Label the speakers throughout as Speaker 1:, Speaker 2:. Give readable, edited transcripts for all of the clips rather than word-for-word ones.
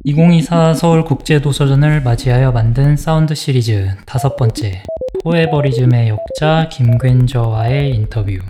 Speaker 1: 2024 서울국제도서전을 맞이하여 만든 사운드 시리즈 5번째 포에버리즘의 역자 김괜저와의 인터뷰.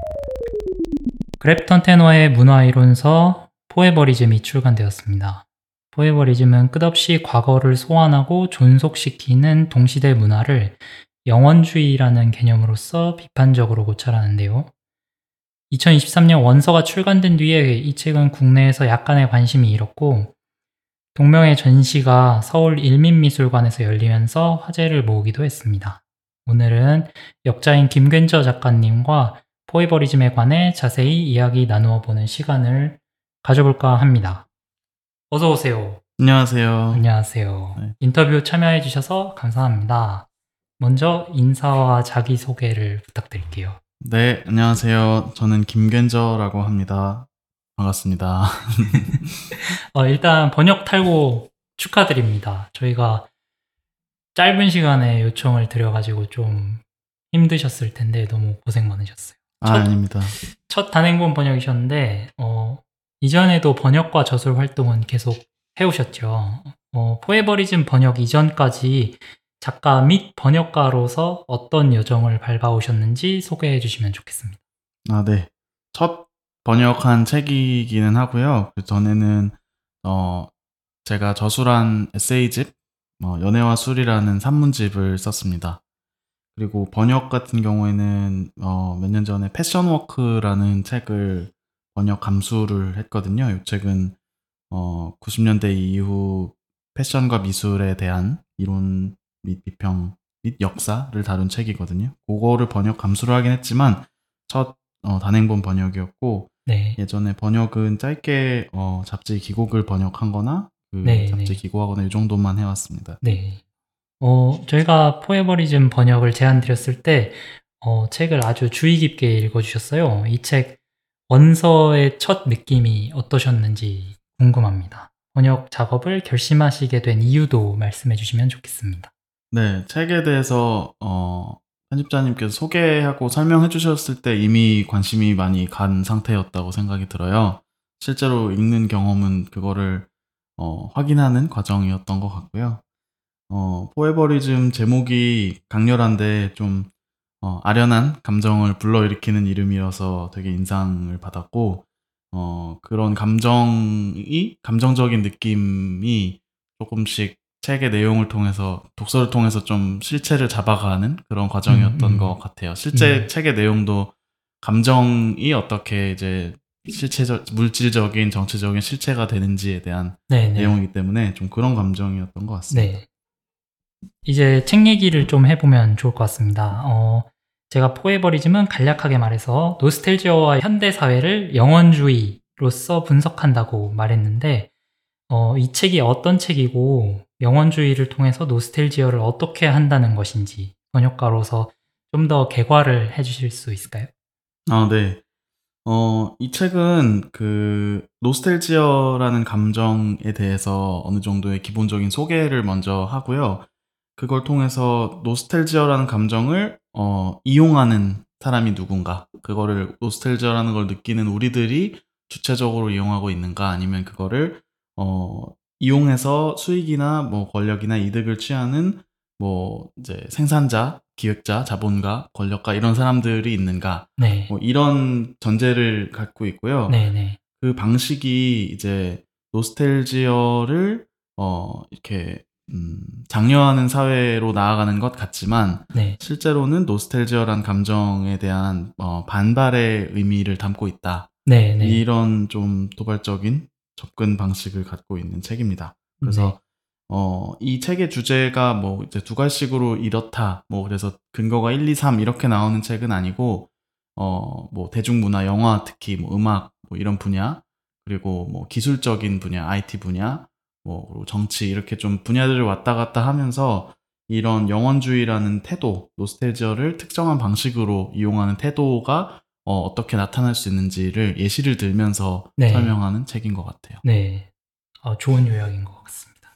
Speaker 1: 그랩턴 테너의 문화이론서 포에버리즘이 출간되었습니다. 포에버리즘은 끝없이 과거를 소환하고 존속시키는 동시대 문화를 영원주의라는 개념으로서 비판적으로 고찰하는데요. 2023년 원서가 출간된 뒤에 이 책은 국내에서 약간의 관심이 잃었고 동명의 전시가 서울 일민미술관에서 열리면서 화제를 모으기도 했습니다. 오늘은 역자인 김괜저 작가님과 포에버리즘에 관해 자세히 이야기 나누어 보는 시간을 가져볼까 합니다. 어서 오세요.
Speaker 2: 안녕하세요.
Speaker 1: 안녕하세요.
Speaker 2: 네.
Speaker 1: 인터뷰 참여해 주셔서 감사합니다. 먼저 인사와 자기소개를 부탁드릴게요.
Speaker 2: 네, 안녕하세요. 저는 김괜저라고 합니다. 반갑습니다.
Speaker 1: 일단 번역 탈고 축하드립니다. 저희가 짧은 시간에 요청을 드려가지고 좀 힘드셨을 텐데 너무 고생 많으셨어요.
Speaker 2: 아닙니다.
Speaker 1: 첫 단행본 번역이셨는데 이전에도 번역과 저술 활동은 계속 해오셨죠. 포에버리즘 번역 이전까지 작가 및 번역가로서 어떤 여정을 밟아오셨는지 소개해 주시면 좋겠습니다.
Speaker 2: 네. 첫 번역한 책이기는 하고요. 그 전에는 제가 저술한 에세이집 연애와 술이라는 산문집을 썼습니다. 그리고 번역 같은 경우에는 몇 년 전에 패션워크라는 책을 번역 감수를 했거든요. 이 책은 90년대 이후 패션과 미술에 대한 이론 및 비평 및 역사를 다룬 책이거든요. 그거를 번역 감수를 하긴 했지만 첫 단행본 번역이었고,
Speaker 1: 네.
Speaker 2: 예전에 번역은 짧게 잡지 기곡을 번역한 거나
Speaker 1: 네,
Speaker 2: 잡지
Speaker 1: 네.
Speaker 2: 기고하거나 이 정도만 해왔습니다.
Speaker 1: 네. 저희가 포에버리즘 번역을 제안 드렸을 때 책을 아주 주의 깊게 읽어주셨어요. 이 책 원서의 첫 느낌이 어떠셨는지 궁금합니다. 번역 작업을 결심하시게 된 이유도 말씀해 주시면 좋겠습니다.
Speaker 2: 네, 책에 대해서 편집자님께서 소개하고 설명해 주셨을 때 이미 관심이 많이 간 상태였다고 생각이 들어요. 실제로 읽는 경험은 그거를 확인하는 과정이었던 것 같고요. 포에버리즘 제목이 강렬한데 좀 아련한 감정을 불러일으키는 이름이어서 되게 인상을 받았고, 그런 감정적인 느낌이 조금씩 책의 내용을 통해서, 독서를 통해서 좀 실체를 잡아가는 그런 과정이었던 것 같아요. 실제 책의 내용도 감정이 어떻게 이제 물질적인, 정치적인 실체가 되는지에 대한
Speaker 1: 네네.
Speaker 2: 내용이기 때문에 좀 그런 감정이었던 것 같습니다.
Speaker 1: 네. 이제 책 얘기를 좀 해보면 좋을 것 같습니다. 제가 포에버리즘은 간략하게 말해서 노스텔지어와 현대사회를 영원주의로서 분석한다고 말했는데 이 책이 어떤 책이고 영원주의를 통해서 노스텔지어를 어떻게 한다는 것인지 번역가로서 좀 더 개괄을 해주실 수 있을까요?
Speaker 2: 네. 이 책은 그 노스텔지어라는 감정에 대해서 어느 정도의 기본적인 소개를 먼저 하고요. 그걸 통해서 노스텔지어라는 감정을 이용하는 사람이 누군가, 그거를 노스텔지어라는 걸 느끼는 우리들이 주체적으로 이용하고 있는가, 아니면 그거를 이용해서 수익이나 뭐 권력이나 이득을 취하는 뭐 이제 생산자, 기획자, 자본가, 권력가 이런 사람들이 있는가,
Speaker 1: 네.
Speaker 2: 뭐 이런 전제를 갖고 있고요.
Speaker 1: 네네.
Speaker 2: 그 방식이 이제 노스텔지어를 이렇게 장려하는 사회로 나아가는 것 같지만,
Speaker 1: 네.
Speaker 2: 실제로는 노스텔지어란 감정에 대한 반발의 의미를 담고 있다.
Speaker 1: 네네.
Speaker 2: 이런 좀 도발적인 접근 방식을 갖고 있는 책입니다. 그래서 이 책의 주제가 뭐 이제 두 갈씩으로 이렇다, 뭐 그래서 근거가 1, 2, 3 이렇게 나오는 책은 아니고, 뭐 대중문화, 영화, 특히 뭐 음악, 뭐 이런 분야, 그리고 뭐 기술적인 분야, IT 분야, 뭐 그리고 정치, 이렇게 좀 분야들을 왔다 갔다 하면서 이런 영원주의라는 태도, 노스텔지어를 특정한 방식으로 이용하는 태도가 어떻게 나타날 수 있는지를 예시를 들면서
Speaker 1: 네.
Speaker 2: 설명하는 책인 것 같아요.
Speaker 1: 네. 좋은 요약인 것 같습니다.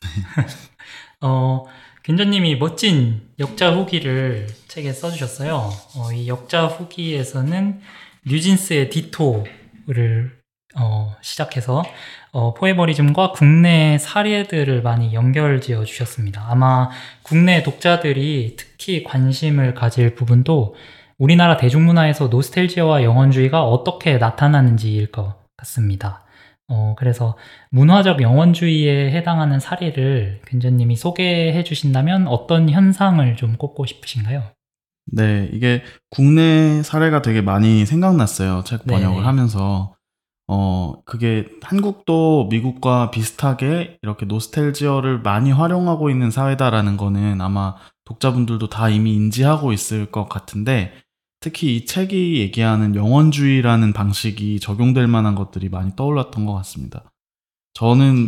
Speaker 1: 괜저님이 멋진 역자 후기를 책에 써주셨어요. 이 역자 후기에서는 뉴진스의 디토를 시작해서 포에버리즘과 국내 사례들을 많이 연결지어 주셨습니다. 아마 국내 독자들이 특히 관심을 가질 부분도 우리나라 대중문화에서 노스텔지아와 영원주의가 어떻게 나타나는지일 것 같습니다. 그래서 문화적 영원주의에 해당하는 사례를 근저님이 소개해 주신다면 어떤 현상을 좀 꼽고 싶으신가요?
Speaker 2: 네, 이게 국내 사례가 되게 많이 생각났어요. 책 번역을
Speaker 1: 네네.
Speaker 2: 하면서. 그게 한국도 미국과 비슷하게 이렇게 노스텔지어를 많이 활용하고 있는 사회다라는 거는 아마 독자분들도 다 이미 인지하고 있을 것 같은데, 특히 이 책이 얘기하는 영원주의라는 방식이 적용될 만한 것들이 많이 떠올랐던 것 같습니다. 저는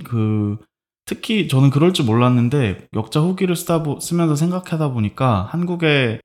Speaker 2: 특히 저는 그럴 줄 몰랐는데, 역자 후기를 쓰면서 생각하다 보니까 한국의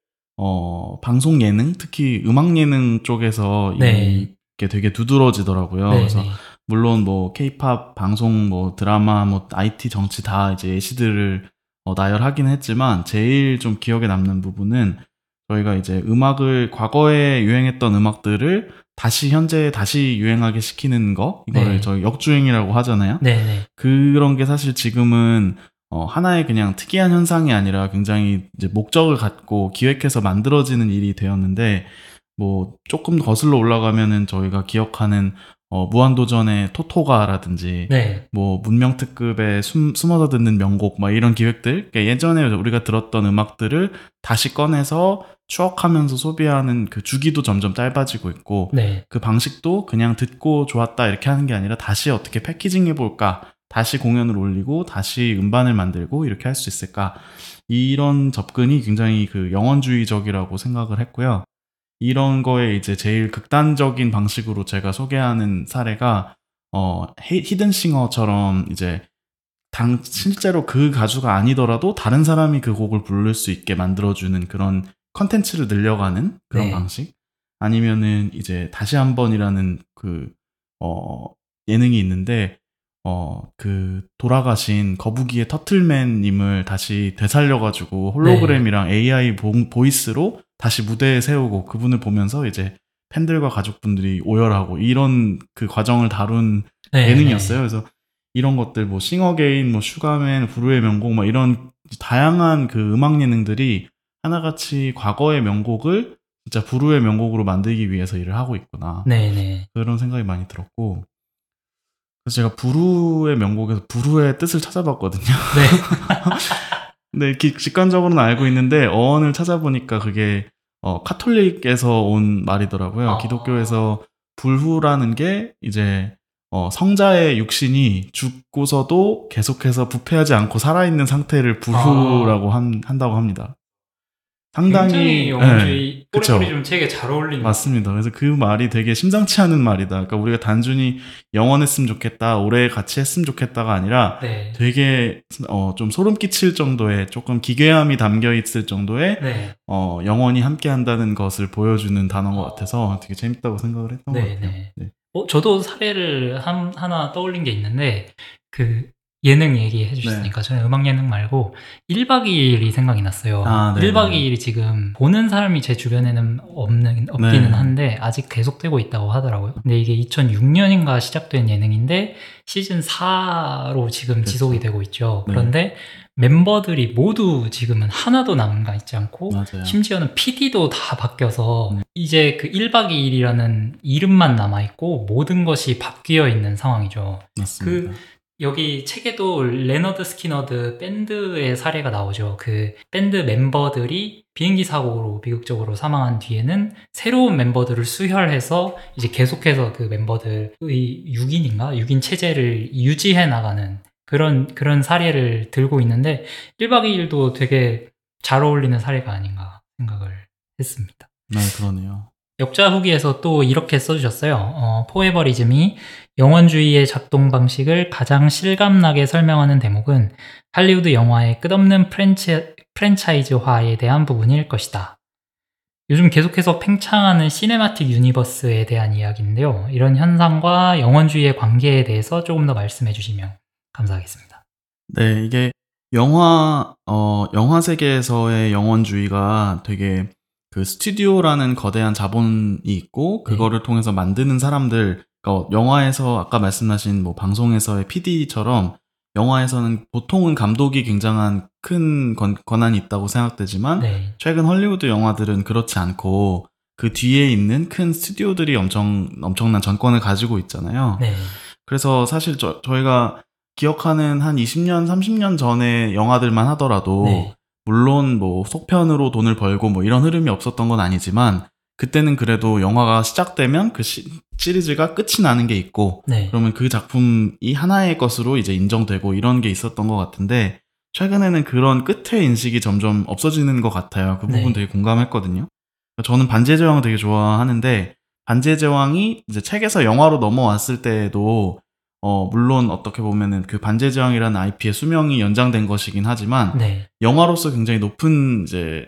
Speaker 2: 방송 예능, 특히 음악 예능 쪽에서
Speaker 1: 네.
Speaker 2: 이게 되게 두드러지더라고요.
Speaker 1: 네,
Speaker 2: 그래서
Speaker 1: 네.
Speaker 2: 물론 뭐 케이팝 방송, 뭐 드라마, 뭐 IT 정치 다 이제 예시들을 나열하긴 했지만, 제일 좀 기억에 남는 부분은 저희가 이제 과거에 유행했던 음악들을 현재에 다시 유행하게 시키는 거, 이거를
Speaker 1: 네.
Speaker 2: 저희 역주행이라고 하잖아요.
Speaker 1: 네, 네.
Speaker 2: 그런 게 사실 지금은 하나의 그냥 특이한 현상이 아니라 굉장히 이제 목적을 갖고 기획해서 만들어지는 일이 되었는데, 뭐 조금 거슬러 올라가면은 저희가 기억하는 무한도전의 토토가라든지,
Speaker 1: 네.
Speaker 2: 뭐 문명특급의 숨어서 듣는 명곡, 막 이런 기획들, 그러니까 예전에 우리가 들었던 음악들을 다시 꺼내서 추억하면서 소비하는 그 주기도 점점 짧아지고 있고,
Speaker 1: 네.
Speaker 2: 그 방식도 그냥 듣고 좋았다 이렇게 하는 게 아니라 다시 어떻게 패키징해 볼까, 다시 공연을 올리고 다시 음반을 만들고 이렇게 할 수 있을까, 이런 접근이 굉장히 영원주의적이라고 생각을 했고요. 이런 거에 이제 제일 극단적인 방식으로 제가 소개하는 사례가 히든싱어처럼 이제 실제로 그 가수가 아니더라도 다른 사람이 그 곡을 부를 수 있게 만들어주는 그런 컨텐츠를 늘려가는 그런
Speaker 1: 네.
Speaker 2: 방식, 아니면은 이제 다시 한 번이라는 예능이 있는데, 돌아가신 거북이의 터틀맨님을 다시 되살려가지고
Speaker 1: 네.
Speaker 2: 홀로그램이랑 AI 보이스로 다시 무대에 세우고 그분을 보면서 이제 팬들과 가족분들이 오열하고, 이런 그 과정을 다룬
Speaker 1: 네,
Speaker 2: 예능이었어요.
Speaker 1: 네.
Speaker 2: 그래서 이런 것들, 뭐 싱어게인, 뭐 슈가맨, 불후의 명곡, 뭐 이런 다양한 그 음악 예능들이 하나같이 과거의 명곡을 진짜 불후의 명곡으로 만들기 위해서 일을 하고 있구나,
Speaker 1: 네, 네.
Speaker 2: 그런 생각이 많이 들었고, 그래서 제가 불후의 명곡에서 불후의 뜻을 찾아봤거든요.
Speaker 1: 네.
Speaker 2: 근데 직관적으로는 알고 있는데 어원을 찾아보니까 그게 카톨릭에서 온 말이더라고요. 기독교에서 불후라는 게 이제 성자의 육신이 죽고서도 계속해서 부패하지 않고 살아있는 상태를 불후라고 한다고 합니다.
Speaker 1: 굉장히
Speaker 2: 상당히, 예,
Speaker 1: 영원주의
Speaker 2: 그쵸.
Speaker 1: 포레버리즘 책에 잘 어울리는 것 같아요.
Speaker 2: 맞습니다. 그래서 그 말이 되게 심상치 않은 말이다. 그러니까 우리가 단순히 영원했으면 좋겠다, 오래 같이 했으면 좋겠다가 아니라
Speaker 1: 네.
Speaker 2: 되게 좀 소름 끼칠 정도의, 조금 기괴함이 담겨 있을 정도의
Speaker 1: 네.
Speaker 2: 영원히 함께 한다는 것을 보여주는 단어인 것 같아서 되게 재밌다고 생각을 했던 것
Speaker 1: 네,
Speaker 2: 같아요.
Speaker 1: 네.
Speaker 2: 네.
Speaker 1: 저도 사례를 하나 떠올린 게 있는데, 그 예능 얘기해
Speaker 2: 네.
Speaker 1: 주셨으니까 저는 음악 예능 말고 1박 2일이 생각이 났어요.
Speaker 2: 아, 네,
Speaker 1: 1박
Speaker 2: 네.
Speaker 1: 2일이 지금 보는 사람이 제 주변에는 없기는
Speaker 2: 네.
Speaker 1: 한데 아직 계속되고 있다고 하더라고요. 근데 이게 2006년인가 시작된 예능인데 시즌 4로 지금
Speaker 2: 그렇죠.
Speaker 1: 지속이 되고 있죠.
Speaker 2: 네.
Speaker 1: 그런데 멤버들이 모두 지금은 하나도 남아 있지 않고,
Speaker 2: 맞아요.
Speaker 1: 심지어는 PD도 다 바뀌어서
Speaker 2: 네.
Speaker 1: 이제 그 1박 2일이라는 이름만 남아 있고 모든 것이 바뀌어 있는 상황이죠.
Speaker 2: 맞습니다.
Speaker 1: 여기 책에도 레너드 스키너드 밴드의 사례가 나오죠. 그 밴드 멤버들이 비행기 사고로 비극적으로 사망한 뒤에는 새로운 멤버들을 수혈해서 이제 계속해서 그 멤버들의 6인 체제를 유지해 나가는 그런 사례를 들고 있는데, 1박 2일도 되게 잘 어울리는 사례가 아닌가 생각을 했습니다.
Speaker 2: 네, 그러네요.
Speaker 1: 역자 후기에서 또 이렇게 써주셨어요. 포에버리즘이 영원주의의 작동 방식을 가장 실감나게 설명하는 대목은 할리우드 영화의 끝없는 프랜차이즈화에 대한 부분일 것이다. 요즘 계속해서 팽창하는 시네마틱 유니버스에 대한 이야기인데요. 이런 현상과 영원주의의 관계에 대해서 조금 더 말씀해 주시면 감사하겠습니다.
Speaker 2: 네, 이게 영화 세계에서의 영원주의가 되게 그 스튜디오라는 거대한 자본이 있고, 그거를 통해서 만드는 사람들, 그러니까 영화에서 아까 말씀하신 뭐 방송에서의 PD처럼 영화에서는 보통은 감독이 굉장한 큰 권한이 있다고 생각되지만
Speaker 1: 네.
Speaker 2: 최근 헐리우드 영화들은 그렇지 않고 그 뒤에 있는 큰 스튜디오들이 엄청난 전권을 가지고 있잖아요.
Speaker 1: 네.
Speaker 2: 그래서 사실 저희가 기억하는 한 20년, 30년 전의 영화들만 하더라도
Speaker 1: 네.
Speaker 2: 물론 뭐 속편으로 돈을 벌고 뭐 이런 흐름이 없었던 건 아니지만 그때는 그래도 영화가 시작되면 그 시리즈가 끝이 나는 게 있고
Speaker 1: 네.
Speaker 2: 그러면 그 작품이 하나의 것으로 이제 인정되고 이런 게 있었던 것 같은데 최근에는 그런 끝의 인식이 점점 없어지는 것 같아요. 그 부분
Speaker 1: 네.
Speaker 2: 되게 공감했거든요. 저는 반지의 제왕을 되게 좋아하는데 반지의 제왕이 이제 책에서 영화로 넘어왔을 때에도 물론 어떻게 보면은 그 반지의 제왕이라는 IP의 수명이 연장된 것이긴 하지만
Speaker 1: 네.
Speaker 2: 영화로서 굉장히 높은 이제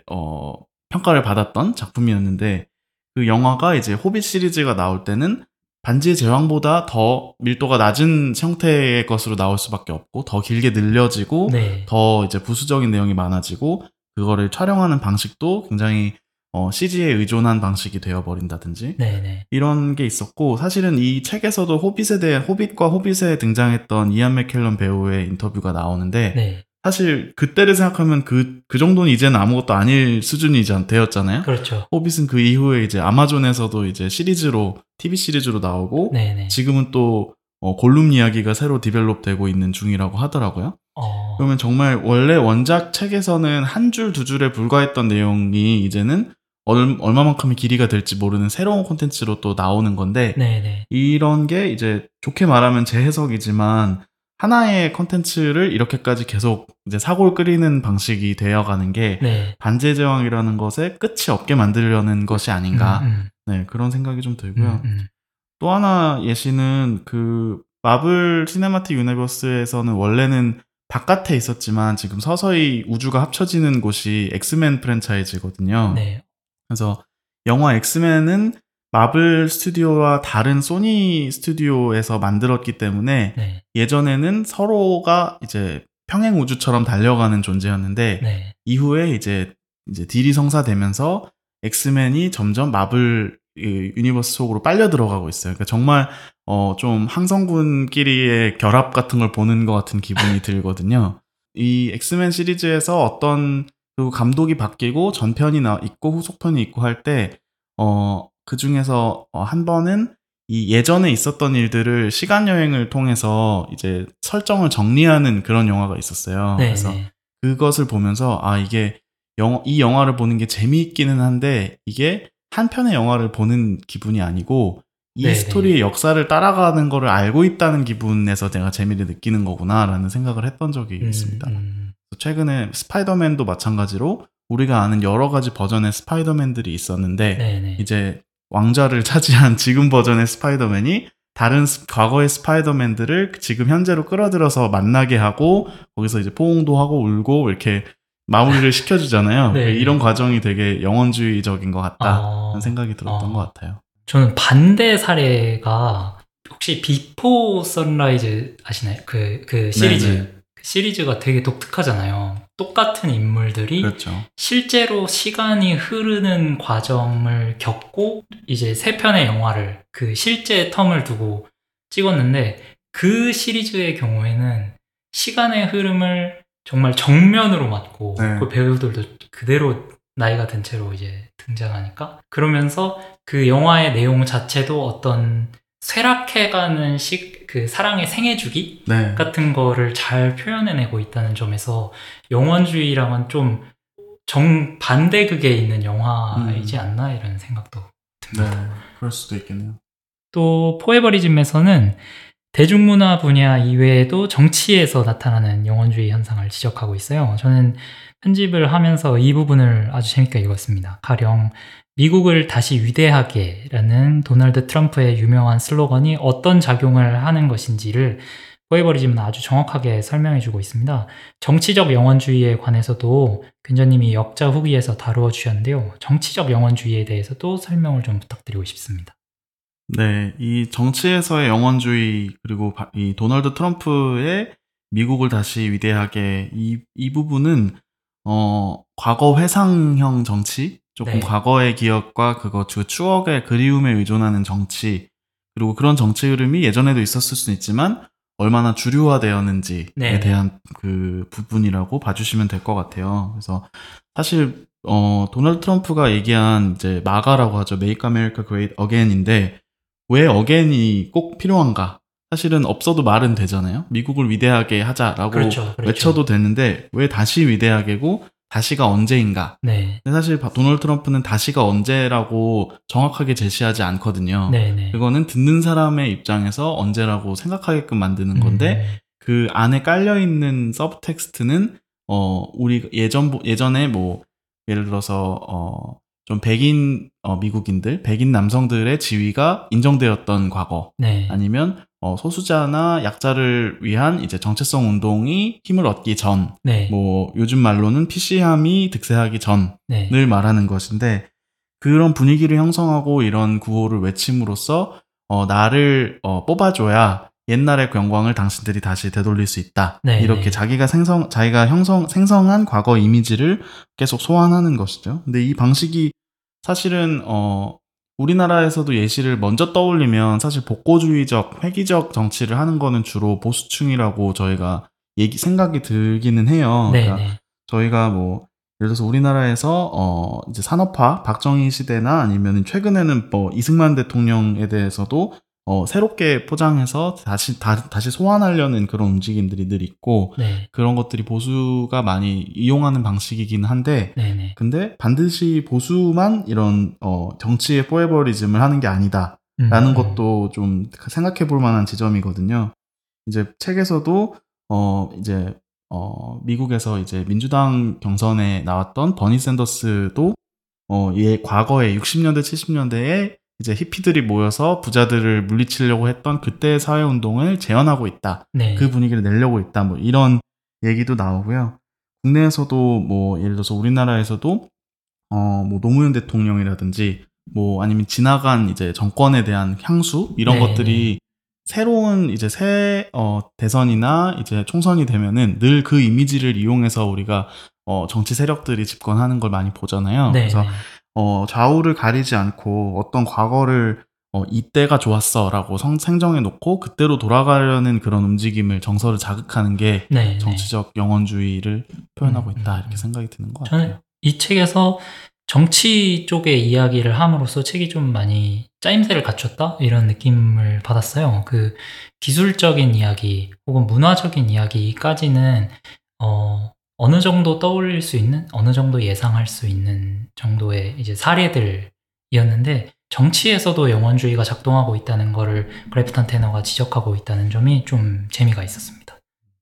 Speaker 2: 평가를 받았던 작품이었는데 그 영화가 이제 호빗 시리즈가 나올 때는 반지의 제왕보다 더 밀도가 낮은 형태의 것으로 나올 수밖에 없고 더 길게 늘려지고
Speaker 1: 네.
Speaker 2: 더 이제 부수적인 내용이 많아지고 그거를 촬영하는 방식도 굉장히 CG에 의존한 방식이 되어버린다든지
Speaker 1: 네.
Speaker 2: 이런 게 있었고 사실은 이 책에서도 호빗에 대해 호빗과 호빗에 등장했던 이안 맥켈런 배우의 인터뷰가 나오는데
Speaker 1: 네.
Speaker 2: 사실 그때를 생각하면 그 정도는 이제는 아무것도 아닐 수준이 되었잖아요.
Speaker 1: 그렇죠.
Speaker 2: 호빗은 그 이후에 이제 아마존에서도 이제 TV 시리즈로 나오고
Speaker 1: 네네.
Speaker 2: 지금은 또 골룸 이야기가 새로 디벨롭되고 있는 중이라고 하더라고요. 그러면 정말 원래 원작 책에서는 한 줄 두 줄에 불과했던 내용이 이제는 얼마만큼의 길이가 될지 모르는 새로운 콘텐츠로 또 나오는 건데
Speaker 1: 네네.
Speaker 2: 이런 게 이제 좋게 말하면 재해석이지만 하나의 콘텐츠를 이렇게까지 계속 이제 사골 끓이는 방식이 되어가는 게
Speaker 1: 네.
Speaker 2: 반지의 제왕이라는 것에 끝이 없게 만들려는 것이 아닌가 네, 그런 생각이 좀 들고요. 또 하나 예시는 그 마블 시네마틱 유니버스에서는 원래는 바깥에 있었지만 지금 서서히 우주가 합쳐지는 곳이 엑스맨 프랜차이즈거든요.
Speaker 1: 네.
Speaker 2: 그래서 영화 엑스맨은 마블 스튜디오와 다른 소니 스튜디오에서 만들었기 때문에
Speaker 1: 네.
Speaker 2: 예전에는 서로가 이제 평행 우주처럼 달려가는 존재였는데
Speaker 1: 네.
Speaker 2: 이후에 이제 딜이 성사되면서 엑스맨이 점점 마블 유니버스 속으로 빨려 들어가고 있어요. 그러니까 정말 좀 항성군끼리의 결합 같은 걸 보는 것 같은 기분이 들거든요. 이 엑스맨 시리즈에서 어떤 그 감독이 바뀌고 전편이 있고 후속편이 있고 할 때 그 중에서 한 번은 이 예전에 있었던 일들을 시간 여행을 통해서 이제 설정을 정리하는 그런 영화가 있었어요.
Speaker 1: 네.
Speaker 2: 그래서 그것을 보면서 이게 이 영화를 보는 게 재미있기는 한데 이게 한 편의 영화를 보는 기분이 아니고 이
Speaker 1: 네네.
Speaker 2: 스토리의 역사를 따라가는 거를 알고 있다는 기분에서 내가 재미를 느끼는 거구나라는 생각을 했던 적이 있습니다. 최근에 스파이더맨도 마찬가지로 우리가 아는 여러 가지 버전의 스파이더맨들이 있었는데
Speaker 1: 네네.
Speaker 2: 이제 왕좌를 차지한 지금 버전의 스파이더맨이 다른 과거의 스파이더맨들을 지금 현재로 끌어들여서 만나게 하고 거기서 이제 포옹도 하고 울고 이렇게 마무리를 시켜주잖아요.
Speaker 1: 네.
Speaker 2: 이런 과정이 되게 영혼주의적인 것 같다는 생각이 들었던 것 같아요.
Speaker 1: 저는 반대 사례가 혹시 비포 선라이즈 아시나요? 그 시리즈.
Speaker 2: 네네.
Speaker 1: 그 시리즈가 되게 독특하잖아요. 똑같은 인물들이
Speaker 2: 그렇죠.
Speaker 1: 실제로 시간이 흐르는 과정을 겪고 이제 세 편의 영화를 그 실제 텀을 두고 찍었는데 그 시리즈의 경우에는 시간의 흐름을 정말 정면으로 맞고
Speaker 2: 네.
Speaker 1: 그 배우들도 그대로 나이가 든 채로 이제 등장하니까 그러면서 그 영화의 내용 자체도 어떤 쇠락해가는 그 사랑의 생애주기
Speaker 2: 네.
Speaker 1: 같은 거를 잘 표현해내고 있다는 점에서 영원주의랑은 좀 정반대극에 있는 영화이지 않나 이런 생각도 듭니다.
Speaker 2: 네, 그럴 수도 있겠네요.
Speaker 1: 또 포에버리즘에서는 대중문화 분야 이외에도 정치에서 나타나는 영원주의 현상을 지적하고 있어요. 저는 편집을 하면서 이 부분을 아주 재밌게 읽었습니다. 가령 미국을 다시 위대하게라는 도널드 트럼프의 유명한 슬로건이 어떤 작용을 하는 것인지를 포에버리즘은 아주 정확하게 설명해주고 있습니다. 정치적 영원주의에 관해서도 근저님이 역자 후기에서 다루어 주셨는데요. 정치적 영원주의에 대해서도 설명을 좀 부탁드리고 싶습니다.
Speaker 2: 네, 이 정치에서의 영원주의 그리고 이 도널드 트럼프의 미국을 다시 위대하게 이 부분은 과거 회상형 정치 조금
Speaker 1: 네.
Speaker 2: 과거의 기억과 그 추억의 그리움에 의존하는 정치 그리고 그런 정치 흐름이 예전에도 있었을 수 있지만 얼마나 주류화되었는지에
Speaker 1: 네.
Speaker 2: 대한 그 부분이라고 봐주시면 될 것 같아요. 그래서 사실 도널드 트럼프가 얘기한 이제 마가라고 하죠. Make America Great Again인데 왜 again이 꼭 필요한가? 사실은 없어도 말은 되잖아요. 미국을 위대하게 하자라고
Speaker 1: 그렇죠.
Speaker 2: 외쳐도 되는데 왜 다시 위대하게고 다시가 언제인가?
Speaker 1: 네.
Speaker 2: 근데 사실 도널드 트럼프는 다시가 언제라고 정확하게 제시하지 않거든요.
Speaker 1: 네.
Speaker 2: 그거는 듣는 사람의 입장에서 언제라고 생각하게끔 만드는 건데 그 안에 깔려 있는 서브텍스트는 우리 예전에 뭐 예를 들어서 좀 백인 미국인들, 백인 남성들의 지위가 인정되었던 과거,
Speaker 1: 네.
Speaker 2: 아니면 소수자나 약자를 위한 이제 정체성 운동이 힘을 얻기 전,
Speaker 1: 네.
Speaker 2: 뭐 요즘 말로는 PC함이 득세하기 전을
Speaker 1: 네.
Speaker 2: 말하는 것인데 그런 분위기를 형성하고 이런 구호를 외침으로써 나를 뽑아줘야 옛날의 영광을 당신들이 다시 되돌릴 수 있다.
Speaker 1: 네,
Speaker 2: 이렇게
Speaker 1: 네.
Speaker 2: 자기가 생성한 과거 이미지를 계속 소환하는 것이죠. 근데 이 방식이 사실은 우리나라에서도 예시를 먼저 떠올리면 사실 복고주의적, 획기적 정치를 하는 거는 주로 보수층이라고 저희가 생각이 들기는 해요.
Speaker 1: 네,
Speaker 2: 그러니까
Speaker 1: 네.
Speaker 2: 저희가 뭐 예를 들어서 우리나라에서 이제 산업화, 박정희 시대나 아니면 최근에는 뭐 이승만 대통령에 대해서도 새롭게 포장해서 다시 소환하려는 그런 움직임들이 늘 있고
Speaker 1: 네.
Speaker 2: 그런 것들이 보수가 많이 이용하는 방식이긴 한데
Speaker 1: 네.
Speaker 2: 근데 반드시 보수만 이런 정치의 포에버리즘을 하는 게 아니다라는 것도 좀 생각해 볼 만한 지점이거든요. 이제 책에서도 이제 미국에서 이제 민주당 경선에 나왔던 버니 샌더스도 과거에 60년대, 70년대에 이제 히피들이 모여서 부자들을 물리치려고 했던 그때의 사회운동을 재현하고 있다.
Speaker 1: 네.
Speaker 2: 그 분위기를 내려고 있다. 뭐 이런 얘기도 나오고요. 국내에서도 뭐 예를 들어서 우리나라에서도 뭐 노무현 대통령이라든지 뭐 아니면 지나간 이제 정권에 대한 향수 이런
Speaker 1: 네,
Speaker 2: 것들이 새로운 이제 새 대선이나 이제 총선이 되면은 늘 그 이미지를 이용해서 우리가 정치 세력들이 집권하는 걸 많이 보잖아요.
Speaker 1: 네.
Speaker 2: 그래서 좌우를 가리지 않고 어떤 과거를 이때가 좋았어라고 생정해 놓고 그때로 돌아가려는 그런 움직임을 정서를 자극하는 게
Speaker 1: 네.
Speaker 2: 정치적 영혼주의를 표현하고 있다 이렇게 생각이 드는 것
Speaker 1: 저는
Speaker 2: 같아요.
Speaker 1: 이 책에서 정치 쪽의 이야기를 함으로써 책이 좀 많이 짜임새를 갖췄다? 이런 느낌을 받았어요. 그 기술적인 이야기 혹은 문화적인 이야기까지는 어느 정도 떠올릴 수 있는, 어느 정도 예상할 수 있는 정도의 이제 사례들이었는데 정치에서도 영원주의가 작동하고 있다는 거를 그래프턴 테너가 지적하고 있다는 점이 좀 재미가 있었습니다.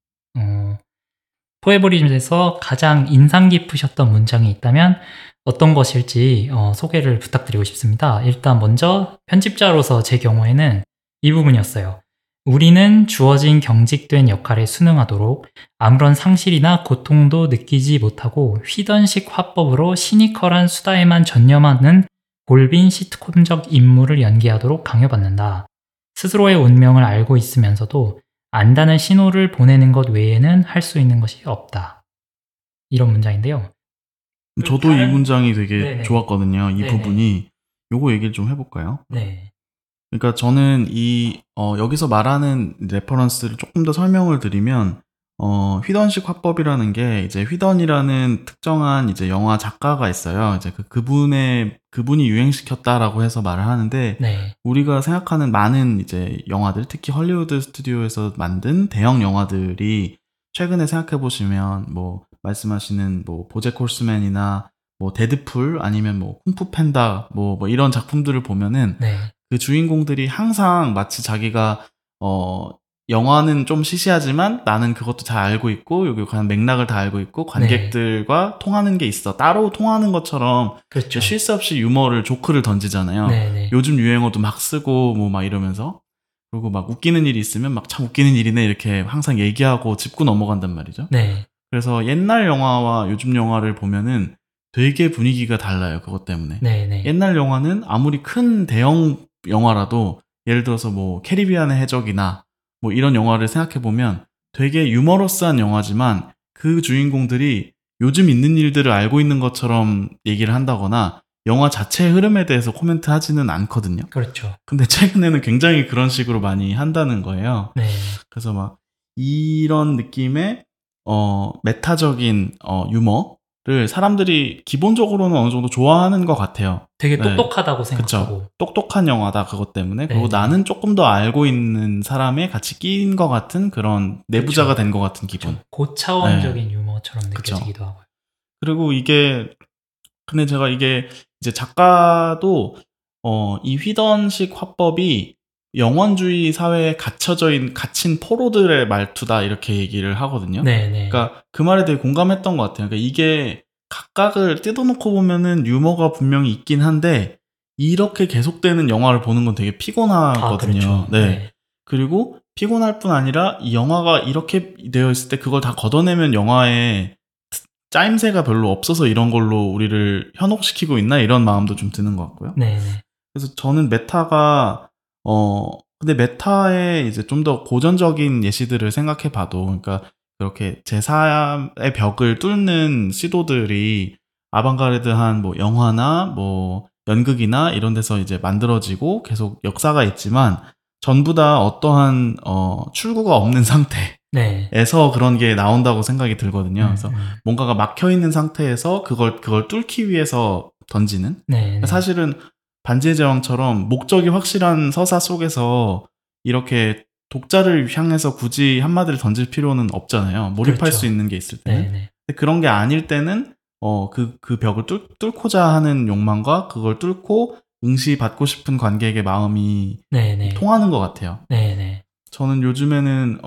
Speaker 1: 포에버리즘에서 가장 인상 깊으셨던 문장이 있다면 어떤 것일지 소개를 부탁드리고 싶습니다. 일단 먼저 편집자로서 제 경우에는 이 부분이었어요. 우리는 주어진 경직된 역할에 순응하도록 아무런 상실이나 고통도 느끼지 못하고 휘던식 화법으로 시니컬한 수다에만 전념하는 골빈 시트콤적 인물을 연기하도록 강요받는다. 스스로의 운명을 알고 있으면서도 안다는 신호를 보내는 것 외에는 할 수 있는 것이 없다. 이런 문장인데요.
Speaker 2: 저도 이 문장이 되게
Speaker 1: 네네.
Speaker 2: 좋았거든요. 이
Speaker 1: 네네.
Speaker 2: 부분이 요거 얘기를 좀 해볼까요?
Speaker 1: 네.
Speaker 2: 그러니까 저는 여기서 말하는 레퍼런스를 조금 더 설명을 드리면 휘던식 화법이라는 게 이제 휘던이라는 특정한 이제 영화 작가가 있어요. 이제 그분이 유행시켰다라고 해서 말을 하는데
Speaker 1: 네.
Speaker 2: 우리가 생각하는 많은 이제 영화들, 특히 헐리우드 스튜디오에서 만든 대형 영화들이 최근에 생각해 보시면 뭐 말씀하시는 뭐 보잭 홀스맨이나 뭐 데드풀 아니면 뭐 쿵푸 팬다 뭐 이런 작품들을 보면은
Speaker 1: 네.
Speaker 2: 그 주인공들이 항상 마치 자기가 영화는 좀 시시하지만 나는 그것도 잘 알고 있고 여기 과연 맥락을 다 알고 있고 관객들과 통하는 게 있어 따로 통하는 것처럼
Speaker 1: 그렇죠.
Speaker 2: 쉴 새 없이 유머를 조크를 던지잖아요.
Speaker 1: 네네.
Speaker 2: 요즘 유행어도 막 쓰고 뭐 막 이러면서 그리고 막 웃기는 일이 있으면 막 참 웃기는 일이네 이렇게 항상 얘기하고 짚고 넘어간단 말이죠.
Speaker 1: 네.
Speaker 2: 그래서 옛날 영화와 요즘 영화를 보면은 되게 분위기가 달라요. 그것 때문에.
Speaker 1: 네네.
Speaker 2: 옛날 영화는 아무리 큰 대형 영화라도 예를 들어서 뭐 캐리비안의 해적이나 뭐 이런 영화를 생각해 보면 되게 유머러스한 영화지만 그 주인공들이 요즘 있는 일들을 알고 있는 것처럼 얘기를 한다거나 영화 자체의 흐름에 대해서 코멘트 하지는 않거든요.
Speaker 1: 그렇죠.
Speaker 2: 근데 최근에는 굉장히 그런 식으로 많이 한다는 거예요.
Speaker 1: 네.
Speaker 2: 그래서 막 이런 느낌의 메타적인 유머를 사람들이 기본적으로는 어느 정도 좋아하는 것 같아요.
Speaker 1: 되게
Speaker 2: 네.
Speaker 1: 똑똑하다고 생각하고.
Speaker 2: 그쵸. 똑똑한 영화다 그것 때문에. 그리고
Speaker 1: 네.
Speaker 2: 나는 조금 더 알고 있는 사람에 같이 끼인 것 같은 그런 내부자가 된 것 같은 기분.
Speaker 1: 고차원적인 유머처럼
Speaker 2: 그쵸.
Speaker 1: 느껴지기도 하고요.
Speaker 2: 그리고 근데 제가 이게 이제 작가도 이 휘던식 화법이 영원주의 사회에 갇힌 포로들의 말투다 이렇게 얘기를 하거든요.
Speaker 1: 네네.
Speaker 2: 그러니까 그 말에 되게 공감했던 것 같아요. 그러니까 이게 각각을 뜯어놓고 보면은 유머가 분명히 있긴 한데 이렇게 계속되는 영화를 보는 건 되게 피곤하거든요.
Speaker 1: 그렇죠.
Speaker 2: 네. 그리고 피곤할 뿐 아니라 이 영화가 이렇게 되어 있을 때 그걸 다 걷어내면 영화에 짜임새가 별로 없어서 이런 걸로 우리를 현혹시키고 있나 이런 마음도 좀 드는 것 같고요.
Speaker 1: 네네.
Speaker 2: 그래서 저는 근데 메타의 이제 좀 더 고전적인 예시들을 생각해 봐도, 그러니까 그렇게 제3의 벽을 뚫는 시도들이 아방가르드한 뭐 영화나 뭐 연극이나 이런 데서 이제 만들어지고 계속 역사가 있지만 전부 다 어떠한 출구가 없는 상태.
Speaker 1: 네.
Speaker 2: 에서 그런 게 나온다고 생각이 들거든요. 그래서 뭔가가 막혀 있는 상태에서 그걸 뚫기 위해서 던지는.
Speaker 1: 네.
Speaker 2: 사실은 반지의 제왕처럼 목적이 확실한 서사 속에서 이렇게 독자를 향해서 굳이 한마디를 던질 필요는 없잖아요. 몰입할
Speaker 1: 그렇죠.
Speaker 2: 수 있는 게 있을 때는.
Speaker 1: 네네.
Speaker 2: 근데 그런 게 아닐 때는 그 벽을 뚫고자 하는 욕망과 그걸 뚫고 응시받고 싶은 관객의 마음이
Speaker 1: 네네.
Speaker 2: 통하는 것 같아요.
Speaker 1: 네네.
Speaker 2: 저는 요즘에는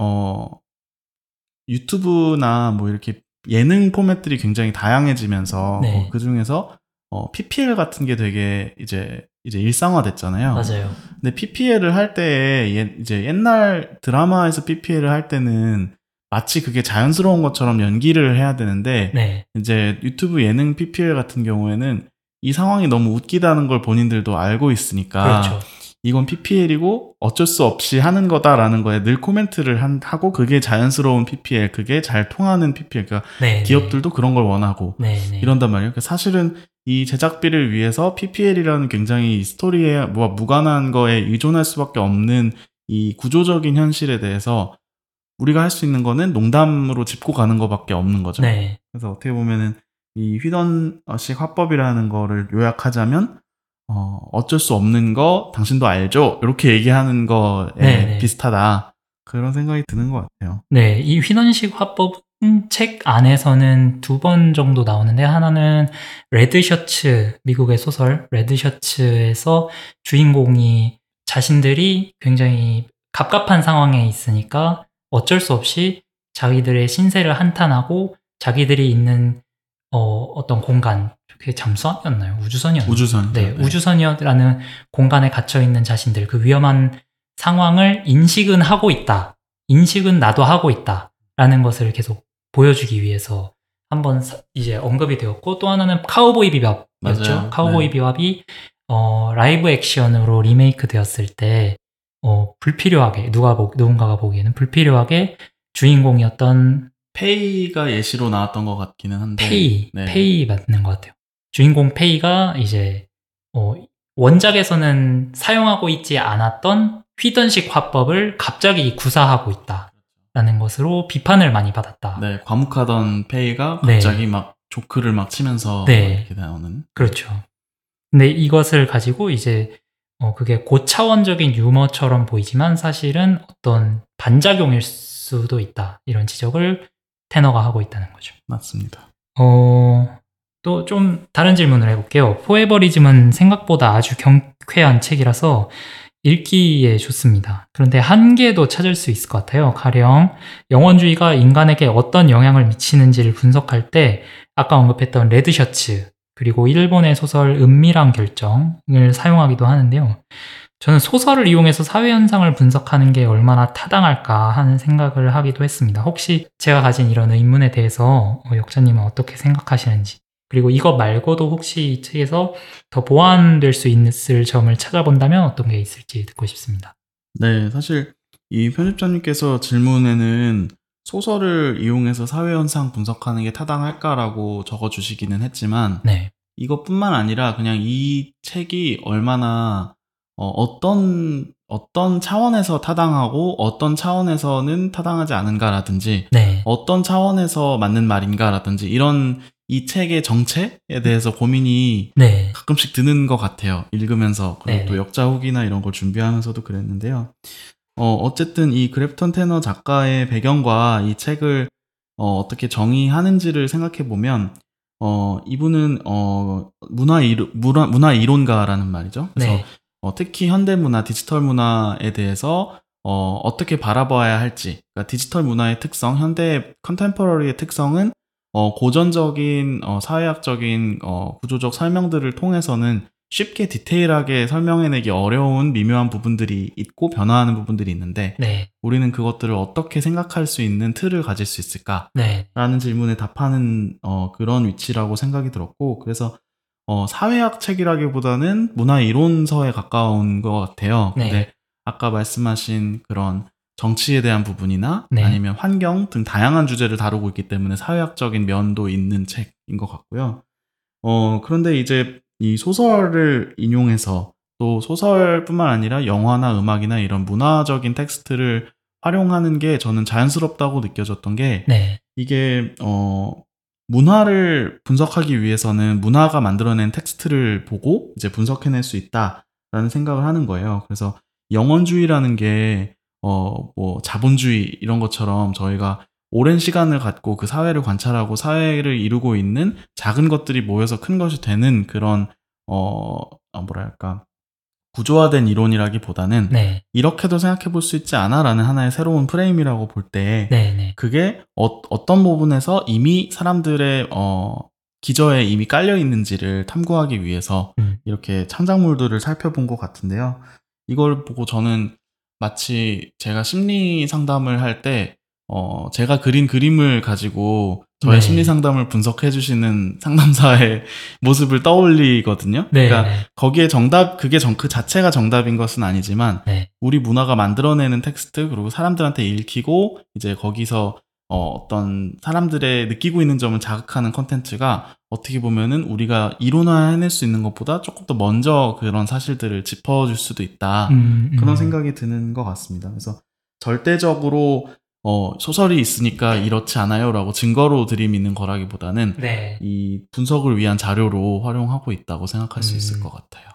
Speaker 2: 유튜브나 뭐 이렇게 예능 포맷들이 굉장히 다양해지면서
Speaker 1: 네.
Speaker 2: 그 중에서 PPL 같은 게 되게 이제 일상화됐잖아요.
Speaker 1: 맞아요.
Speaker 2: 근데 PPL을 할 때 이제 옛날 드라마에서 PPL을 할 때는 마치 그게 자연스러운 것처럼 연기를 해야 되는데
Speaker 1: 네.
Speaker 2: 이제 유튜브 예능 PPL 같은 경우에는 이 상황이 너무 웃기다는 걸 본인들도 알고 있으니까
Speaker 1: 그렇죠.
Speaker 2: 이건 PPL이고 어쩔 수 없이 하는 거다라는 거에 늘 코멘트를 하고 그게 자연스러운 PPL, 그게 잘 통하는 PPL. 그러니까
Speaker 1: 네네.
Speaker 2: 기업들도 그런 걸 원하고
Speaker 1: 네네.
Speaker 2: 이런단 말이에요. 그러니까 사실은 이 제작비를 위해서 PPL이라는 굉장히 스토리에 무관한 거에 의존할 수밖에 없는 이 구조적인 현실에 대해서 우리가 할 수 있는 거는 농담으로 짚고 가는 것밖에 없는 거죠.
Speaker 1: 네.
Speaker 2: 그래서 어떻게 보면은 이 휘던식 화법이라는 거를 요약하자면 어쩔 수 없는 거 당신도 알죠? 이렇게 얘기하는 거에
Speaker 1: 네네.
Speaker 2: 비슷하다. 그런 생각이 드는 것 같아요.
Speaker 1: 네, 이 휘던식 화법은 책 안에서는 2번 정도 나오는데, 하나는 레드셔츠, 미국의 소설 레드셔츠에서 주인공이 자신들이 굉장히 갑갑한 상황에 있으니까 어쩔 수 없이 자기들의 신세를 한탄하고 자기들이 있는 어떤 공간, 그게 잠수함이었나요? 우주선이었나요?
Speaker 2: 우주선.
Speaker 1: 네, 우주선이라는 공간에 갇혀 있는 자신들, 그 위험한 상황을 인식은 하고 있다. 인식은 나도 하고 있다. 라는 것을 계속 보여주기 위해서 한번 이제 언급이 되었고, 또 하나는 카우보이 비밥이었죠.
Speaker 2: 맞아요.
Speaker 1: 카우보이
Speaker 2: 네.
Speaker 1: 비밥이 라이브 액션으로 리메이크 되었을 때 불필요하게 누군가가 보기에는 불필요하게 주인공이었던
Speaker 2: 페이가 예시로 나왔던 것 같기는 한데
Speaker 1: 페이 맞는 것 같아요. 주인공 페이가 이제 원작에서는 사용하고 있지 않았던 휘던식 화법을 갑자기 구사하고 있다라는 것으로 비판을 많이 받았다.
Speaker 2: 네, 과묵하던 페이가 갑자기 막 조크를 막 치면서 이렇게 나오는.
Speaker 1: 그렇죠. 근데 이것을 가지고 이제 그게 고차원적인 유머처럼 보이지만 사실은 어떤 반작용일 수도 있다. 이런 지적을 테너가 하고 있다는 거죠.
Speaker 2: 맞습니다.
Speaker 1: 또 좀 다른 질문을 해볼게요. 포에버리즘은 생각보다 아주 경쾌한 책이라서 읽기에 좋습니다. 그런데 한계도 찾을 수 있을 것 같아요. 가령 영원주의가 인간에게 어떤 영향을 미치는지를 분석할 때 아까 언급했던 레드셔츠, 그리고 일본의 소설 은밀한 결정을 사용하기도 하는데요. 저는 소설을 이용해서 사회현상을 분석하는 게 얼마나 타당할까 하는 생각을 하기도 했습니다. 혹시 제가 가진 이런 의문에 대해서 역자님은 어떻게 생각하시는지, 그리고 이것 말고도 혹시 이 책에서 더 보완될 수 있을 점을 찾아본다면 어떤 게 있을지 듣고 싶습니다.
Speaker 2: 네, 사실 이 편집자님께서 질문에는 소설을 이용해서 사회현상 분석하는 게 타당할까라고 적어주시기는 했지만
Speaker 1: 네.
Speaker 2: 이것뿐만 아니라 그냥 이 책이 얼마나 어떤 차원에서 타당하고 어떤 차원에서는 타당하지 않은가라든지
Speaker 1: 네.
Speaker 2: 어떤 차원에서 맞는 말인가라든지 이런 이 책의 정체에 대해서 고민이
Speaker 1: 네.
Speaker 2: 가끔씩 드는 것 같아요. 읽으면서. 그리고
Speaker 1: 네네.
Speaker 2: 또 역자 후기나 이런 걸 준비하면서도 그랬는데요. 어쨌든 이 그랩턴 테너 작가의 배경과 이 책을 어떻게 정의하는지를 생각해 보면 이분은 문화 이론가라는 말이죠. 그래서
Speaker 1: 네.
Speaker 2: 특히 현대 문화, 디지털 문화에 대해서 어떻게 바라봐야 할지, 그러니까 디지털 문화의 특성, 현대 컨템퍼러리의 특성은 고전적인 사회학적인 구조적 설명들을 통해서는 쉽게 디테일하게 설명해내기 어려운 미묘한 부분들이 있고 변화하는 부분들이 있는데
Speaker 1: 네.
Speaker 2: 우리는 그것들을 어떻게 생각할 수 있는 틀을 가질 수 있을까?
Speaker 1: 네.
Speaker 2: 라는 질문에 답하는 그런 위치라고 생각이 들었고 그래서 사회학 책이라기보다는 문화 이론서에 가까운 것 같아요.
Speaker 1: 네.
Speaker 2: 근데 아까 말씀하신 그런 정치에 대한 부분이나
Speaker 1: 네.
Speaker 2: 아니면 환경 등 다양한 주제를 다루고 있기 때문에 사회학적인 면도 있는 책인 것 같고요. 그런데 이제 이 소설을 인용해서 또 소설뿐만 아니라 영화나 음악이나 이런 문화적인 텍스트를 활용하는 게 저는 자연스럽다고 느껴졌던 게
Speaker 1: 네.
Speaker 2: 이게 문화를 분석하기 위해서는 문화가 만들어낸 텍스트를 보고 이제 분석해낼 수 있다라는 생각을 하는 거예요. 그래서 영원주의라는 게 뭐 자본주의 이런 것처럼 저희가 오랜 시간을 갖고 그 사회를 관찰하고 사회를 이루고 있는 작은 것들이 모여서 큰 것이 되는 그런 뭐랄까 구조화된 이론이라기보다는
Speaker 1: 네.
Speaker 2: 이렇게도 생각해 볼 수 있지 않아라는 하나의 새로운 프레임이라고 볼 때
Speaker 1: 네.
Speaker 2: 그게 어떤 부분에서 이미 사람들의 기저에 이미 깔려 있는지를 탐구하기 위해서 이렇게 창작물들을 살펴본 것 같은데요. 이걸 보고 저는 마치 제가 심리 상담을 할 때 제가 그린 그림을 가지고 저의
Speaker 1: 네.
Speaker 2: 심리 상담을 분석해 주시는 상담사의 모습을 떠올리거든요.
Speaker 1: 네.
Speaker 2: 그러니까
Speaker 1: 네.
Speaker 2: 거기에 그 자체가 정답인 것은 아니지만
Speaker 1: 네.
Speaker 2: 우리 문화가 만들어내는 텍스트 그리고 사람들한테 읽히고 이제 거기서 어떤 사람들의 느끼고 있는 점을 자극하는 컨텐츠가 어떻게 보면은 우리가 이론화해낼 수 있는 것보다 조금 더 먼저 그런 사실들을 짚어줄 수도 있다. 그런 생각이 드는 것 같습니다. 그래서 절대적으로 소설이 있으니까 이렇지 않아요라고 증거로 들이미는 거라기보다는
Speaker 1: 네.
Speaker 2: 이 분석을 위한 자료로 활용하고 있다고 생각할 수 있을 것 같아요.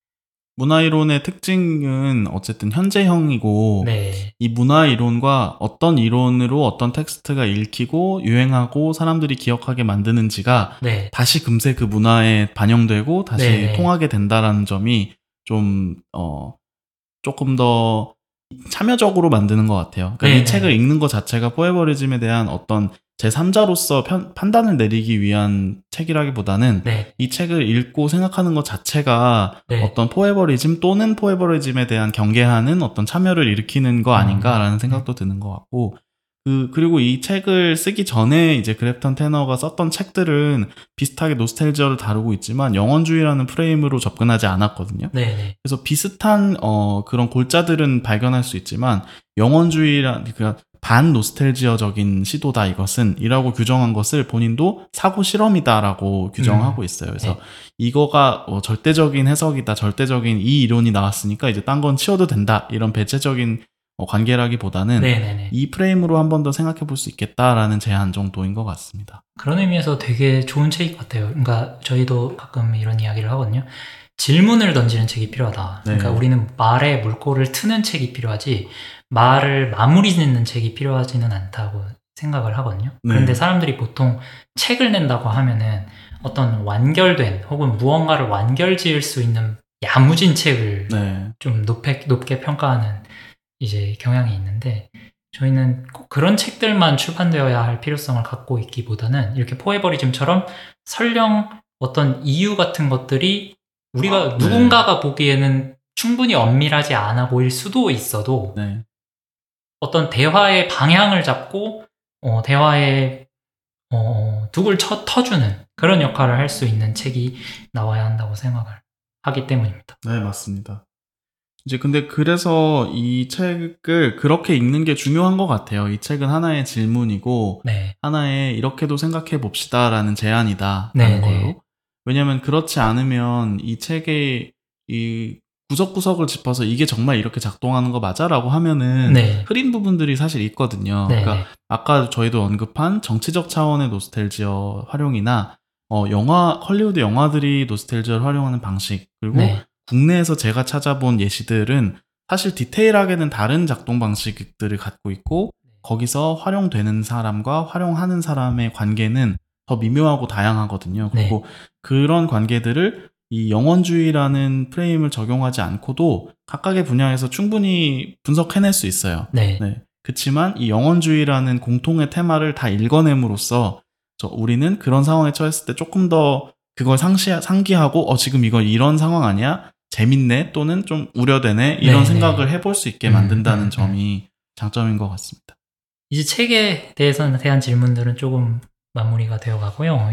Speaker 2: 문화이론의 특징은 어쨌든 현재형이고
Speaker 1: 네.
Speaker 2: 이 문화이론과 어떤 이론으로 어떤 텍스트가 읽히고 유행하고 사람들이 기억하게 만드는지가
Speaker 1: 네.
Speaker 2: 다시 금세 그 문화에 반영되고 다시
Speaker 1: 네.
Speaker 2: 통하게 된다라는 점이 좀 조금 더 참여적으로 만드는 것 같아요. 그러니까
Speaker 1: 네.
Speaker 2: 이 책을 읽는 것 자체가 포에버리즘에 대한 어떤 제3자로서 판단을 내리기 위한 책이라기보다는
Speaker 1: 네.
Speaker 2: 이 책을 읽고 생각하는 것 자체가
Speaker 1: 네.
Speaker 2: 어떤 포에버리즘 또는 포에버리즘에 대한 경계하는 어떤 참여를 일으키는 거 아닌가라는 생각도 드는 것 같고 그리고 이 책을 쓰기 전에 이제 그랩턴 테너가 썼던 책들은 비슷하게 노스텔지어를 다루고 있지만 영원주의라는 프레임으로 접근하지 않았거든요.
Speaker 1: 네.
Speaker 2: 그래서 비슷한 그런 골자들은 발견할 수 있지만 그러니까 반 노스텔지어적인 시도다 이것은 이라고 규정한 것을 본인도 사고 실험이다라고 규정하고 있어요. 그래서 이거가 절대적인 해석이다, 절대적인 이 이론이 나왔으니까 이제 딴 건 치워도 된다 이런 배체적인 관계라기보다는
Speaker 1: 네네네.
Speaker 2: 이 프레임으로 한 번 더 생각해 볼 수 있겠다라는 제안 정도인 것 같습니다.
Speaker 1: 그런 의미에서 되게 좋은 책인 것 같아요. 그러니까 저희도 가끔 이런 이야기를 하거든요. 질문을 던지는 책이 필요하다. 그러니까
Speaker 2: 네.
Speaker 1: 우리는 말에 물꼬를 트는 책이 필요하지 말을 마무리 짓는 책이 필요하지는 않다고 생각을 하거든요. 그런데
Speaker 2: 네.
Speaker 1: 사람들이 보통 책을 낸다고 하면은 어떤 완결된 혹은 무언가를 완결지을 수 있는 야무진 책을
Speaker 2: 네.
Speaker 1: 좀 높게 평가하는 이제 경향이 있는데 저희는 꼭 그런 책들만 출판되어야 할 필요성을 갖고 있기보다는 이렇게 포에버리즘처럼 설령 어떤 이유 같은 것들이 우리가 누군가가 보기에는 충분히 엄밀하지 않아 보일 수도 있어도
Speaker 2: 네.
Speaker 1: 어떤 대화의 방향을 잡고 대화의 둑을 터주는 그런 역할을 할 수 있는 책이 나와야 한다고 생각을 하기 때문입니다.
Speaker 2: 네, 맞습니다. 이제 근데 그래서 이 책을 그렇게 읽는 게 중요한 것 같아요. 이 책은 하나의 질문이고
Speaker 1: 네.
Speaker 2: 하나의 이렇게도 생각해 봅시다라는 제안이다라는
Speaker 1: 네,
Speaker 2: 걸로.
Speaker 1: 네.
Speaker 2: 왜냐면 그렇지 않으면 이 책의 이 구석구석을 짚어서 이게 정말 이렇게 작동하는 거 맞아라고 하면은
Speaker 1: 네.
Speaker 2: 흐린 부분들이 사실 있거든요.
Speaker 1: 네,
Speaker 2: 그러니까
Speaker 1: 네.
Speaker 2: 아까 저희도 언급한 정치적 차원의 노스텔지어 활용이나 헐리우드 영화들이 노스텔지어를 활용하는 방식, 그리고
Speaker 1: 네.
Speaker 2: 국내에서 제가 찾아본 예시들은 사실 디테일하게는 다른 작동 방식들을 갖고 있고 거기서 활용되는 사람과 활용하는 사람의 관계는 더 미묘하고 다양하거든요. 그리고
Speaker 1: 네.
Speaker 2: 그런 관계들을 이 영원주의라는 프레임을 적용하지 않고도 각각의 분야에서 충분히 분석해낼 수 있어요.
Speaker 1: 네.
Speaker 2: 네. 그치만 이 영원주의라는 공통의 테마를 다 읽어냄으로써 우리는 그런 상황에 처했을 때 조금 더 그걸 상기하고 지금 이거 이런 상황 아니야? 재밌네 또는 좀 우려되네 이런
Speaker 1: 네,
Speaker 2: 생각을
Speaker 1: 네.
Speaker 2: 해볼 수 있게 만든다는 점이 장점인 것 같습니다.
Speaker 1: 이제 책에 대한 질문들은 조금 마무리가 되어 가고요.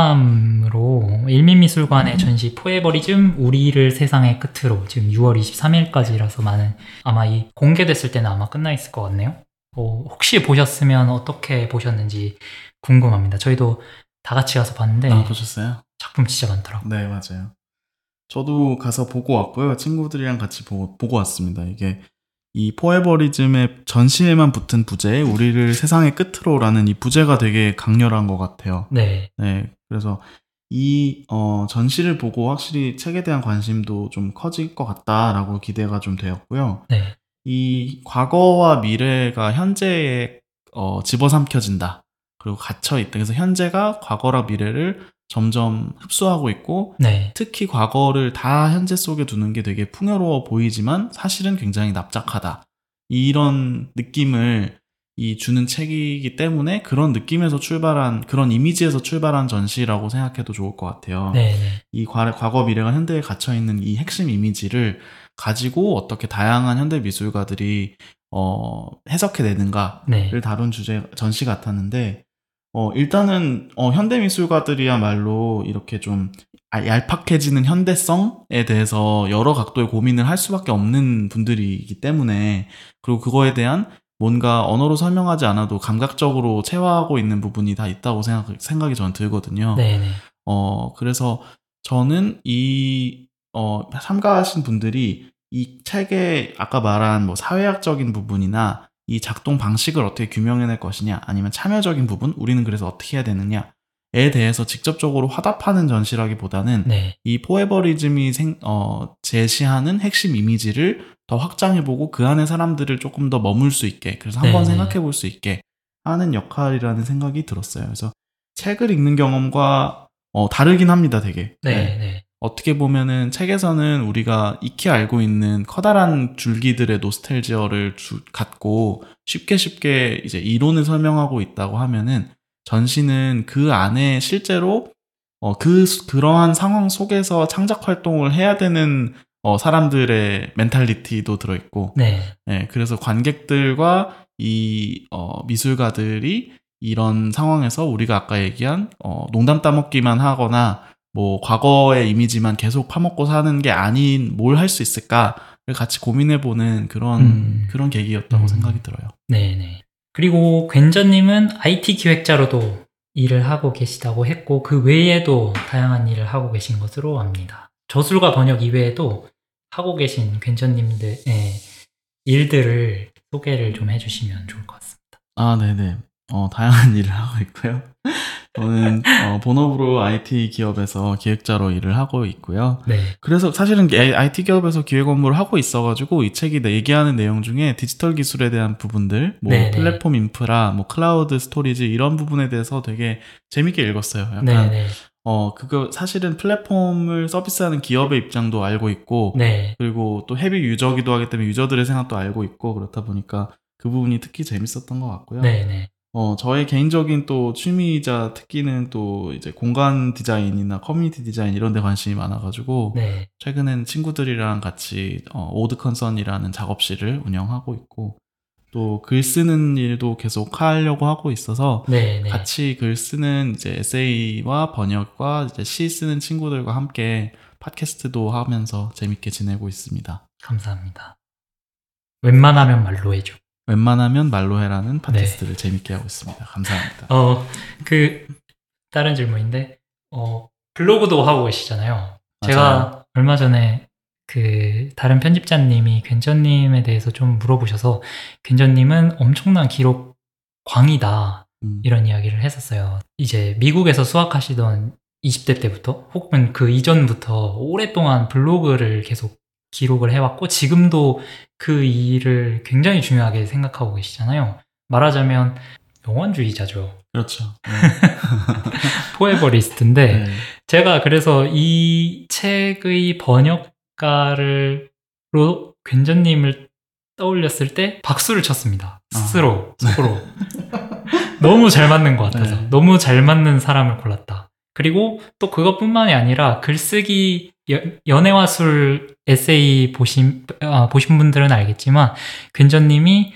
Speaker 1: 여담으로 일민미술관의 전시 포에버리즘 우리를 세상의 끝으로 지금 6월 23일까지라서 아마 이 공개됐을 때는 아마 끝나 있을 것 같네요. 혹시 보셨으면 어떻게 보셨는지 궁금합니다. 저희도 다 같이 가서 봤는데
Speaker 2: 보셨어요?
Speaker 1: 작품 진짜 많더라고요.
Speaker 2: 네, 맞아요. 저도 가서 보고 왔고요. 친구들이랑 같이 보고 왔습니다. 이게 이 포에버리즘의 전시에만 붙은 부제, 우리를 세상의 끝으로라는 이 부제가 되게 강렬한 것 같아요.
Speaker 1: 네.
Speaker 2: 네, 그래서 이 전시를 보고 확실히 책에 대한 관심도 좀 커질 것 같다라고 기대가 좀 되었고요.
Speaker 1: 네.
Speaker 2: 이 과거와 미래가 현재에 집어삼켜진다. 그리고 갇혀있다. 그래서 현재가 과거랑 미래를 점점 흡수하고 있고
Speaker 1: 네.
Speaker 2: 특히 과거를 다 현재 속에 두는 게 되게 풍요로워 보이지만 사실은 굉장히 납작하다. 이런 느낌을 주는 책이기 때문에 그런 느낌에서 그런 이미지에서 출발한 전시라고 생각해도 좋을 것 같아요.
Speaker 1: 네. 네.
Speaker 2: 이 과거 미래가 현대에 갇혀있는 이 핵심 이미지를 가지고 어떻게 다양한 현대 미술가들이 해석해내는가를
Speaker 1: 네.
Speaker 2: 다룬 전시 같았는데 일단은 현대 미술가들이야말로 이렇게 좀 얄팍해지는 현대성에 대해서 여러 각도의 고민을 할 수밖에 없는 분들이기 때문에, 그리고 그거에 대한 뭔가 언어로 설명하지 않아도 감각적으로 체화하고 있는 부분이 다 있다고 생각이 저는 들거든요.
Speaker 1: 네. 네.
Speaker 2: 그래서 저는 참가하신 분들이 이 책에 아까 말한 뭐 사회학적인 부분이나 이 작동 방식을 어떻게 규명해낼 것이냐, 아니면 참여적인 부분, 우리는 그래서 어떻게 해야 되느냐에 대해서 직접적으로 화답하는 전시라기보다는
Speaker 1: 네.
Speaker 2: 이 포에버리즘이 제시하는 핵심 이미지를 더 확장해보고 그 안에 사람들을 조금 더 머물 수 있게, 그래서 한번
Speaker 1: 네.
Speaker 2: 생각해볼 수 있게 하는 역할이라는 생각이 들었어요. 그래서 책을 읽는 경험과 다르긴 합니다, 되게.
Speaker 1: 네. 네.
Speaker 2: 어떻게 보면은 책에서는 우리가 익히 알고 있는 커다란 줄기들의 노스텔지어를 갖고 쉽게 이제 이론을 설명하고 있다고 하면은 전시는 그 안에 실제로 그러한 상황 속에서 창작 활동을 해야 되는 사람들의 멘탈리티도 들어있고,
Speaker 1: 네.
Speaker 2: 그래서 관객들과 이 미술가들이 이런 상황에서 우리가 아까 얘기한 농담 따먹기만 하거나 뭐 과거의 이미지만 계속 파먹고 사는 게 아닌 뭘 할 수 있을까를 같이 고민해보는 그런 계기였다고 생각이 들어요.
Speaker 1: 네네. 그리고 괜저님은 IT 기획자로도 일을 하고 계시다고 했고 그 외에도 다양한 일을 하고 계신 것으로 압니다. 저술과 번역 이외에도 하고 계신 괜저님들의 일들을 소개를 좀 해주시면 좋을 것 같습니다.
Speaker 2: 네네. 다양한 일을 하고 있고요. 저는 본업으로 IT 기업에서 기획자로 일을 하고 있고요.
Speaker 1: 네.
Speaker 2: 그래서 사실은 IT 기업에서 기획 업무를 하고 있어가지고 이 책이 얘기하는 내용 중에 디지털 기술에 대한 부분들, 뭐
Speaker 1: 네네.
Speaker 2: 플랫폼 인프라, 뭐 클라우드 스토리지 이런 부분에 대해서 되게 재밌게 읽었어요. 약간
Speaker 1: 네네.
Speaker 2: 그거 사실은 플랫폼을 서비스하는 기업의 입장도 알고 있고,
Speaker 1: 네.
Speaker 2: 그리고 또 헤비 유저기도 하기 때문에 유저들의 생각도 알고 있고, 그렇다 보니까 그 부분이 특히 재밌었던 것 같고요.
Speaker 1: 네네.
Speaker 2: 저의 개인적인 또 취미이자 특기는 또 이제 공간 디자인이나 커뮤니티 디자인 이런 데 관심이 많아가지고,
Speaker 1: 네.
Speaker 2: 최근엔 친구들이랑 같이 오드 컨선이라는 작업실을 운영하고 있고, 또 글 쓰는 일도 계속 하려고 하고 있어서
Speaker 1: 네네.
Speaker 2: 같이 글 쓰는 이제 에세이와 번역과 이제 시 쓰는 친구들과 함께 팟캐스트도 하면서 재밌게 지내고 있습니다.
Speaker 1: 감사합니다. 웬만하면 말로 해줘.
Speaker 2: 웬만하면 말로 해라는 팟캐스트를 재밌게 하고 있습니다. 감사합니다.
Speaker 1: 다른 질문인데, 블로그도 하고 계시잖아요.
Speaker 2: 맞아요.
Speaker 1: 제가 얼마 전에 그 다른 편집자님이 괜전님에 대해서 좀 물어보셔서 괜전님은 엄청난 기록 광이다 이런 이야기를 했었어요. 이제 미국에서 수학하시던 20대 때부터 혹은 그 이전부터 오랫동안 블로그를 계속 기록을 해왔고 지금도 그 일을 굉장히 중요하게 생각하고 계시잖아요. 말하자면 영원주의자죠.
Speaker 2: 그렇죠. 네.
Speaker 1: 포에버리스트인데
Speaker 2: 네.
Speaker 1: 제가 그래서 이 책의 번역가로 괜전님을 떠올렸을 때 박수를 쳤습니다. 스스로 속으로 너무 잘 맞는 것 같아서
Speaker 2: 네.
Speaker 1: 너무 잘 맞는 사람을 골랐다. 그리고 또 그것뿐만이 아니라 글쓰기 연애와 술 에세이 보신 분들은 알겠지만 괜전님이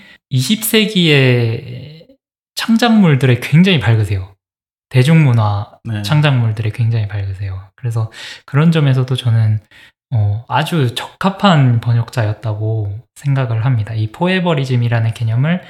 Speaker 1: 20세기의 창작물들에 굉장히 밝으세요. 대중문화
Speaker 2: 네.
Speaker 1: 창작물들에 굉장히 밝으세요. 그래서 그런 점에서도 저는 아주 적합한 번역자였다고 생각을 합니다. 이 포에버리즘이라는 개념을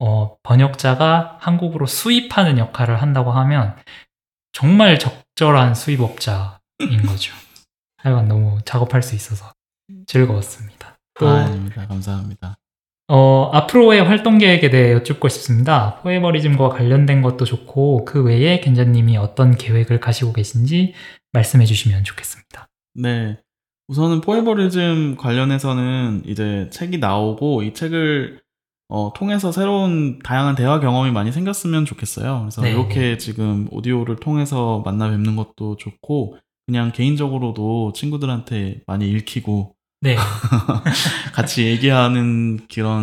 Speaker 1: 번역자가 한국으로 수입하는 역할을 한다고 하면 정말 적절한 수입업자인 거죠. 하여간 너무 작업할 수 있어서 즐거웠습니다. 또
Speaker 2: 아닙니다. 감사합니다.
Speaker 1: 앞으로의 활동 계획에 대해 여쭙고 싶습니다. 포에버리즘과 관련된 것도 좋고 그 외에 괜전님이 어떤 계획을 가지고 계신지 말씀해 주시면 좋겠습니다.
Speaker 2: 네. 우선은 포에버리즘 관련해서는 이제 책이 나오고 이 책을 통해서 새로운 다양한 대화 경험이 많이 생겼으면 좋겠어요. 그래서
Speaker 1: 네,
Speaker 2: 이렇게 지금 오디오를 통해서 만나 뵙는 것도 좋고 그냥 개인적으로도 친구들한테 많이 읽히고
Speaker 1: 네.
Speaker 2: 같이 얘기하는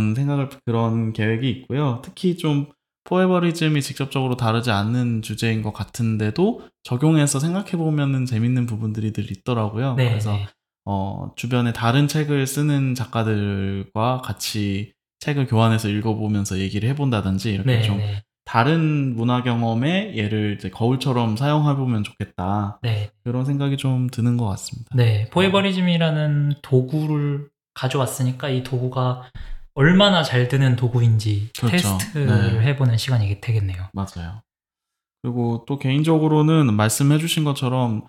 Speaker 2: 그런 계획이 있고요. 특히 좀 포에버리즘이 직접적으로 다루지 않는 주제인 것 같은데도 적용해서 생각해보면 재밌는 부분들이 늘 있더라고요.
Speaker 1: 네,
Speaker 2: 그래서
Speaker 1: 네.
Speaker 2: 주변에 다른 책을 쓰는 작가들과 같이 책을 교환해서 읽어보면서 얘기를 해본다든지 이렇게
Speaker 1: 네,
Speaker 2: 좀
Speaker 1: 네.
Speaker 2: 다른 문화 경험의 예를 이제 거울처럼 사용해보면 좋겠다.
Speaker 1: 네.
Speaker 2: 그런 생각이 좀 드는 것 같습니다.
Speaker 1: 네, 포에버리즘이라는 도구를 가져왔으니까 이 도구가 얼마나 잘 드는 도구인지
Speaker 2: 그렇죠.
Speaker 1: 테스트를
Speaker 2: 네.
Speaker 1: 해보는 시간이 되겠네요.
Speaker 2: 맞아요. 그리고 또 개인적으로는 말씀해주신 것처럼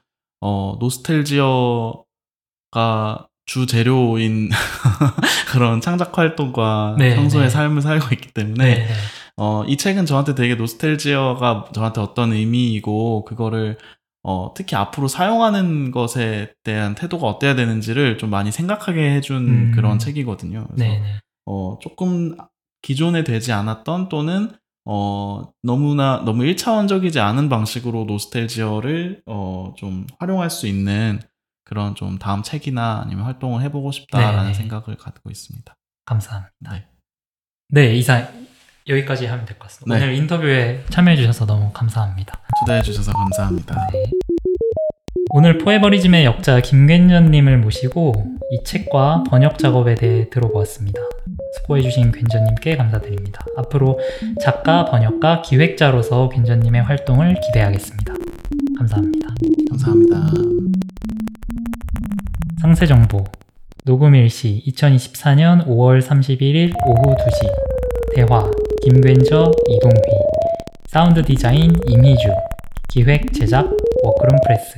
Speaker 2: 노스텔지어가 주 재료인 그런 창작 활동과
Speaker 1: 네,
Speaker 2: 평소의
Speaker 1: 네.
Speaker 2: 삶을 살고 있기 때문에
Speaker 1: 네, 네.
Speaker 2: 이 책은 저한테 되게 노스텔지어가 저한테 어떤 의미이고 그거를 특히 앞으로 사용하는 것에 대한 태도가 어때야 되는지를 좀 많이 생각하게 해준 그런 책이거든요. 그래서
Speaker 1: 네, 네.
Speaker 2: 조금 기존에 되지 않았던 또는 너무 1차원적이지 않은 방식으로 노스텔지어를 좀 활용할 수 있는 그런 좀 다음 책이나 아니면 활동을 해보고 싶다라는
Speaker 1: 네.
Speaker 2: 생각을 갖고 있습니다.
Speaker 1: 감사합니다.
Speaker 2: 네.
Speaker 1: 네, 이상 여기까지 하면 될 것 같습니다.
Speaker 2: 네.
Speaker 1: 오늘 인터뷰에 참여해 주셔서 너무 감사합니다.
Speaker 2: 초대해 주셔서 감사합니다.
Speaker 1: 네. 오늘 포에버리즘의 역자 김괜전님을 모시고 이 책과 번역 작업에 대해 들어보았습니다. 수고해주신 괜전님께 감사드립니다. 앞으로 작가, 번역가, 기획자로서 괜전님의 활동을 기대하겠습니다. 감사합니다.
Speaker 2: 감사합니다.
Speaker 1: 상세 정보. 녹음 일시 2024년 5월 31일 오후 2시. 대화 김괜저, 이동휘. 사운드 디자인 임희주. 기획 제작 워크룸 프레스.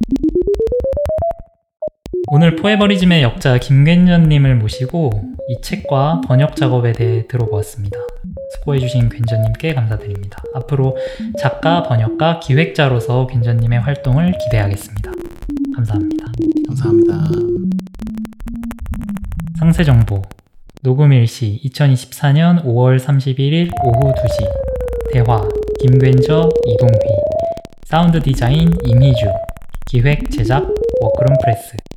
Speaker 1: 오늘 포에버리즘의 역자 김괜전님을 모시고 이 책과 번역 작업에 대해 들어보았습니다. 수고해주신 괜전님께 감사드립니다. 앞으로 작가, 번역가, 기획자로서 괜전님의 활동을 기대하겠습니다. 감사합니다.
Speaker 2: 감사합니다.
Speaker 1: 상세 정보. 녹음 일시 2024년 5월 31일 오후 2시. 대화 김괜저, 이동휘. 사운드 디자인 임희주. 기획 제작 워크룸 프레스.